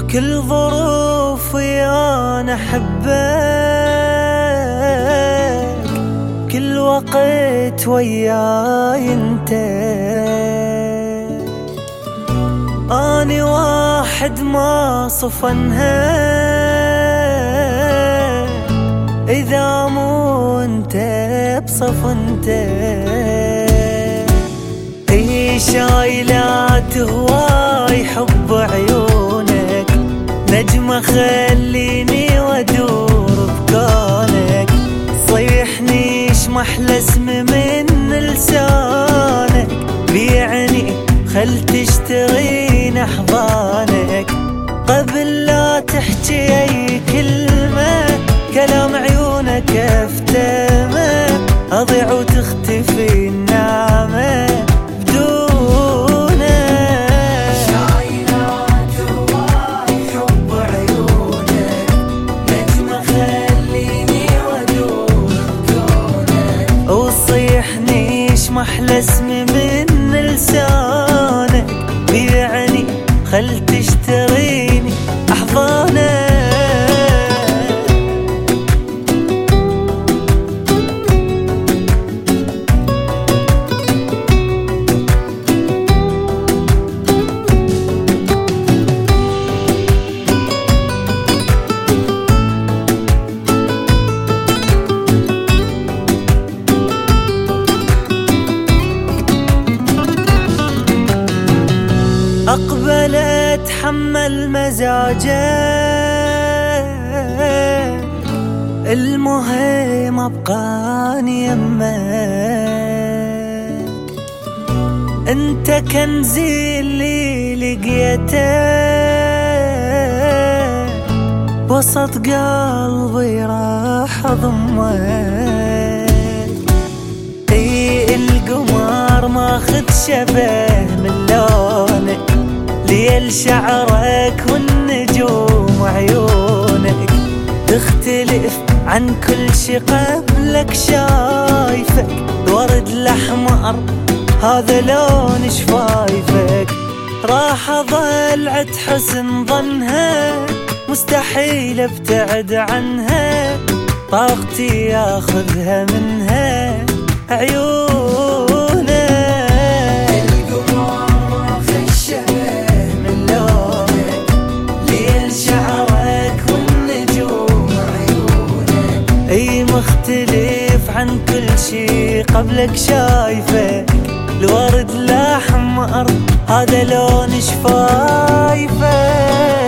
كل ظروفي أنا أحبك، كل وقت وياي انت. أني واحد ما صفنها إذا مو انت بصف انت. اي شايلات هواي حب عيونك، نجمة خليني وادور بكونك. صيحني محلى اسم من لسانك، بيعني خل تشترين احضانك. قبل لا تحكي اي كلمة كلام عيونك افتمه، اضيع وتختفي النعمة بدونه. شايلات هواي حب عيونك، نجمة خليني وادور بكونك. وصيحني محلى اسم من لسانك، بيعني خل تشتريني احضانك. أقبل أتحمل مزاجك، المهم أبقاني يمك. أنت كنزي اللي لقيته وسط قلبي راح أضمك. القمر ماخذ شبه من لونك، ليل شعرك والنجوم عيونك. تختلف عن كل شي قبلك شايفك، الورد الأحمر هذا لون شفايفك. راح أظل عد حسن ظنها، مستحيل ابتعد عنها. طاقتي ياخذها منها عيونك. القمر ماخذ شبه من لونك، ليل شعرك والنجوم عيونك. اي مختلف عن كل شي قبلك شايفك، الورد الأحمر هذا لون شفايفك.